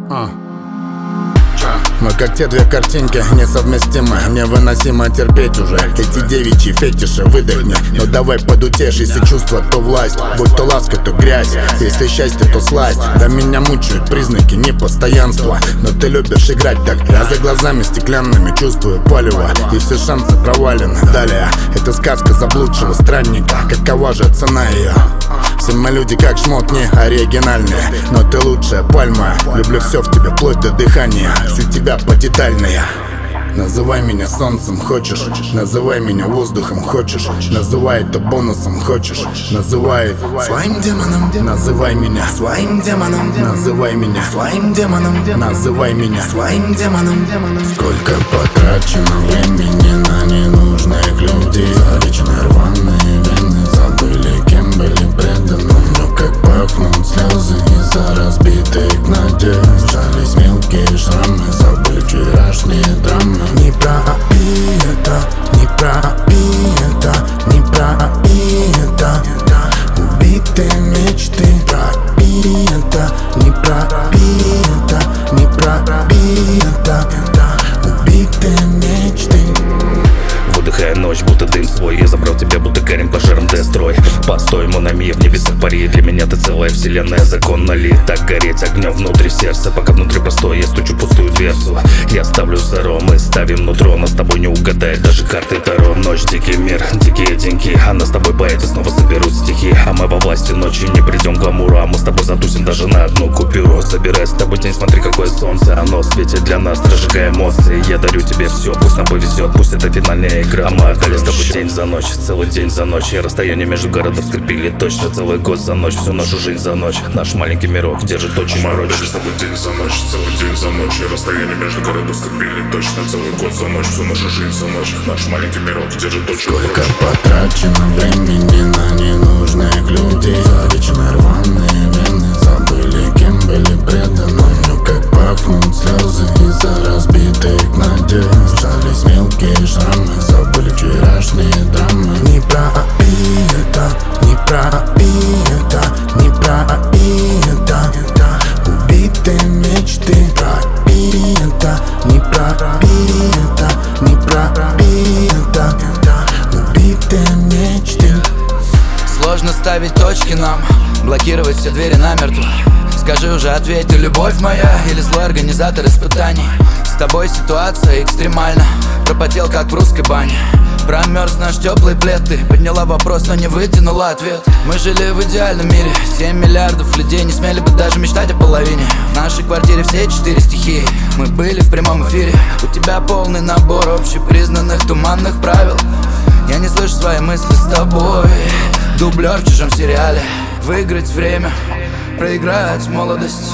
Мы как те две картинки, несовместимы. Невыносимо терпеть уже эти девичьи фетиши. Выдохни, но давай подутешь. Если чувство, то власть, будь то ласка, то грязь. Если счастье, то сласть. Да меня мучают признаки непостоянства. Но ты любишь играть так. Я за глазами стеклянными чувствую палево, и все шансы провалены. Далее, это сказка заблудшего странника. Какова же цена ее? Все мы люди как шмот, не оригинальные. Но ты лучшая пальма. Люблю все в тебе, вплоть до дыхания. Всю тебя подетальная. Называй меня солнцем, хочешь. Называй меня воздухом, хочешь. Называй это бонусом, хочешь. Называй своим демоном. Называй меня своим демоном. Называй меня своим демоном. Называй меня своим демоном. Сколько потрачено времени на ненужных людей. Залечены рваные вены, забыли, кем были преданы. Но как пахнут слезы из-за разбитых надежд. Жались мелкие шрамы, забыли вчерашние драмы. Не про это, не про это, не про это. Убитые мечты, про это, не про это, не про это. Убитые мечты. Выдыхая ночь, будто дым свой. Я забрал тебя, будто Карим пожаром Дестрой. Постой, Монами, в небесах пари. Для меня ты целая вселенная, законно ли так гореть огнем внутри сердца? Пока внутри простой, я стучу пустую дверцу. Я ставлю зеро, мы ставим нутро. Но с тобой не угадает даже карты Таро. Ночь, дикий мир, дикие деньги. А нас с тобой поэты снова соберут стихи. А мы во власти ночи не придем к гламуру. А мы с тобой затусим даже на одну купюру. Собирай с тобой день, смотри какое солнце. Оно светит для нас, разжигая эмоции. Я дарю тебе все, пусть нам повезет, пусть это финальная игра. А мы отдали с тобой день за ночь, целый день за ночь. И расстояние между городов скрепили точно. Целый год за ночь, всю нашу жизнь за ночь. Наш маленький мирок держит очень морочь. Мы с тобой день за ночь, целый день за ночь. И расстояние между городов скрепили точно. Целый год за ночь, всю нашу жизнь за ночь. Наш маленький мирок держит очень морочь. Сколько потрачено времени на ненужных людей. Залечены рваные вены, забыли, кем были преданы. Но как пахнут слезы из-за разбитых надежд. Жались мелкие шрамы, забыли вчерашние драмы. Не про это, не про это, не про это. Убитые мечты, про это, не про это, не про это. Убитые мечты. Сложно ставить точки нам, блокировать все двери намертво. Скажи уже, ответь, ты любовь моя или злой организатор испытаний? С тобой ситуация экстремальна, пропотел как в русской бане. Промерз наш теплый плед, ты подняла вопрос, но не вытянула ответ. Мы жили в идеальном мире, 7 миллиардов людей не смели бы даже мечтать о половине. В нашей квартире все 4 стихии, мы были в прямом эфире. У тебя полный набор общепризнанных туманных правил. Я не слышу свои мысли с тобой, дублер в чужом сериале. Выиграть время, проиграть молодость.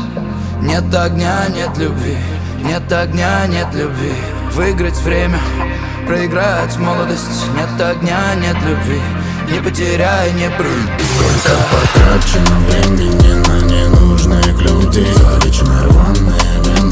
Нет огня, нет любви, нет огня, нет любви. Выиграть время, проиграть молодость. Нет огня, нет любви, не потеряй, не прыгай. Сколько потрачено времени на ненужных людей. Залечены рваные вены,